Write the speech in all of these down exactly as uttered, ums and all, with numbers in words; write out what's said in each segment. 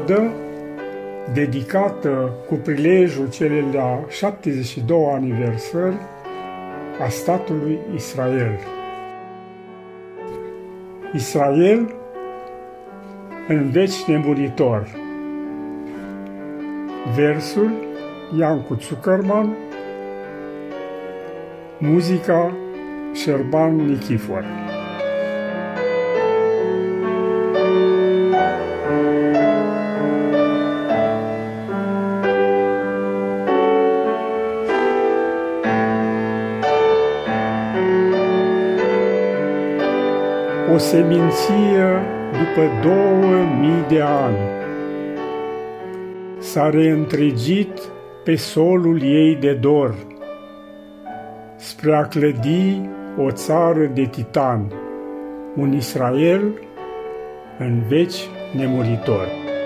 odă dedicată cu prilejul celei de-a șaptezeci și doua aniversări a statului Israel. Israel în veci nemuritor. Versul Iancu Zuckerman, muzica Șerban Nichifor. O seminție după două mii de ani s-a reîntregit pe solul ei de dor spre a clădi o țară de titan, un Israel în veci nemuritor.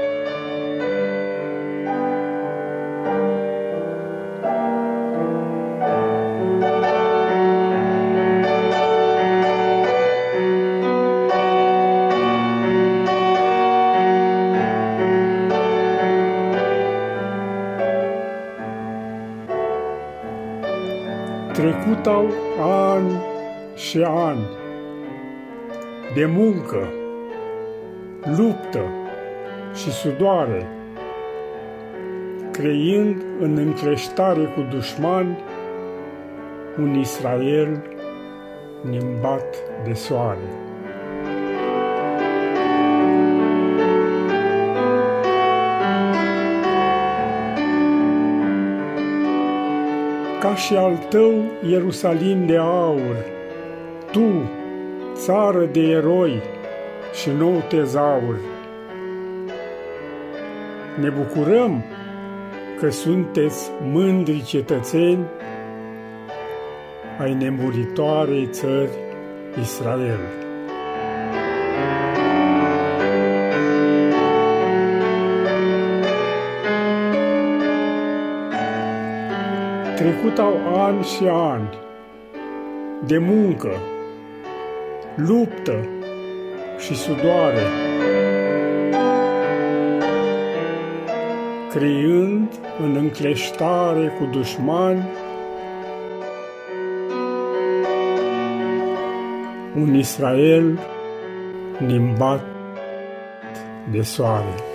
Trecutau ani și ani de muncă, luptă și sudoare, creind în încleștare cu dușmani un Israel nimbat de soare. Ca și al tău Ierusalim de aur, tu, țară de eroi și nou tezaur, ne bucurăm că sunteți mândri cetățeni ai nemuritoarei țări Israel. Trecutau ani și ani de muncă, luptă și sudoare, creând în încleștare cu dușmani un Israel nimbat de soare.